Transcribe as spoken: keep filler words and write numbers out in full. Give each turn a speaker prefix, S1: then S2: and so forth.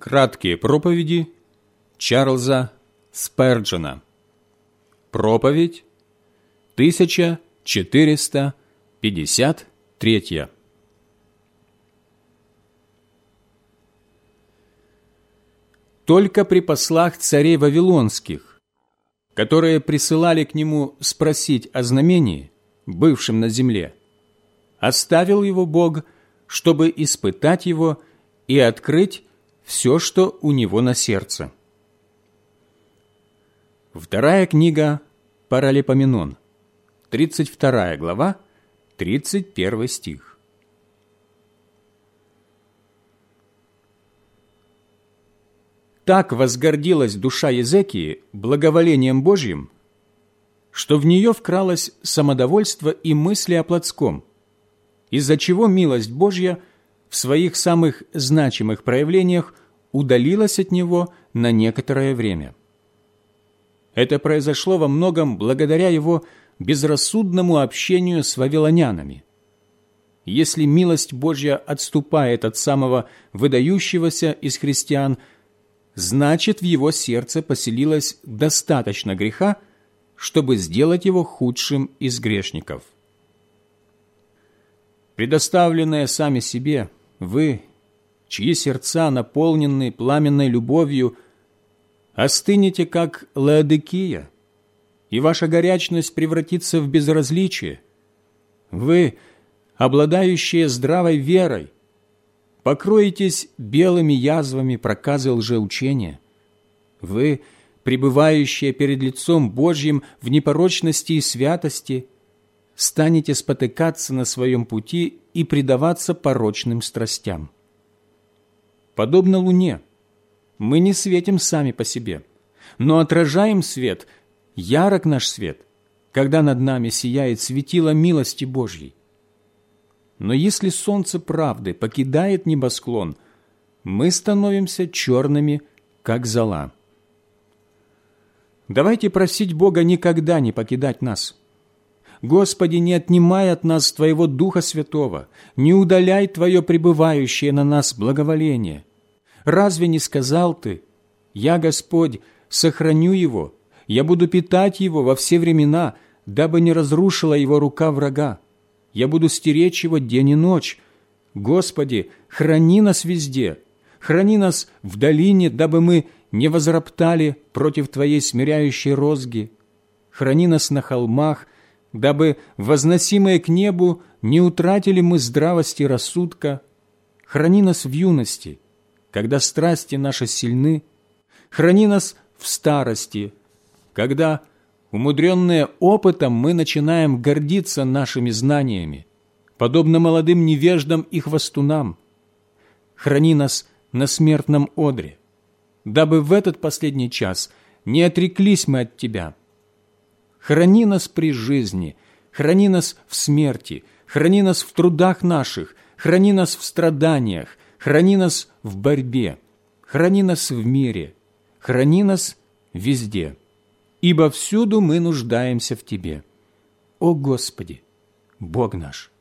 S1: Краткие проповеди Чарльза Сперджена. Проповедь тысяча четыреста пятьдесят третья. Только при послах царей вавилонских, которые присылали к нему спросить о знамении, бывшем на земле, оставил его Бог, чтобы испытать его и открыть все, что у него на сердце. Вторая книга Паралипоменон, тридцать вторая глава, тридцать первый стих. Так возгордилась душа Езекии благоволением Божьим, что в нее вкралось самодовольство и мысли о плотском, из-за чего милость Божья в своих самых значимых проявлениях удалилась от него на некоторое время. Это произошло во многом благодаря его безрассудному общению с вавилонянами. Если милость Божья отступает от самого выдающегося из христиан, значит, в его сердце поселилось достаточно греха, чтобы сделать его худшим из грешников. Предоставленные сами себе, вы, чьи сердца наполнены пламенной любовью, остынете, как Лаодикия, и ваша горячность превратится в безразличие. Вы, обладающие здравой верой, покроетесь белыми язвами проказы лжеучения. Вы, пребывающие перед лицом Божьим в непорочности и святости, станете спотыкаться на своем пути и предаваться порочным страстям. Подобно луне, мы не светим сами по себе, но отражаем свет, ярок наш свет, когда над нами сияет светило милости Божьей. Но если солнце правды покидает небосклон, мы становимся черными, как зола. Давайте просить Бога никогда не покидать нас. Господи, не отнимай от нас Твоего Духа Святого, не удаляй Твое пребывающее на нас благоволение. Разве не сказал Ты: «Я, Господь, сохраню его, я буду питать его во все времена, дабы не разрушила его рука врага. Я буду стеречь его день и ночь. Господи, храни нас везде, храни нас в долине, дабы мы не возроптали против Твоей смиряющей розги. Храни нас на холмах, дабы, возносимые к небу, не утратили мы здравости рассудка. Храни нас в юности, когда страсти наши сильны. Храни нас в старости, когда, умудренные опытом, мы начинаем гордиться нашими знаниями, подобно молодым невеждам и хвастунам. Храни нас на смертном одре, дабы в этот последний час не отреклись мы от Тебя. Храни нас при жизни, храни нас в смерти, храни нас в трудах наших, храни нас в страданиях, храни нас в борьбе, храни нас в мире, храни нас везде, ибо всюду мы нуждаемся в Тебе. О Господи, Бог наш!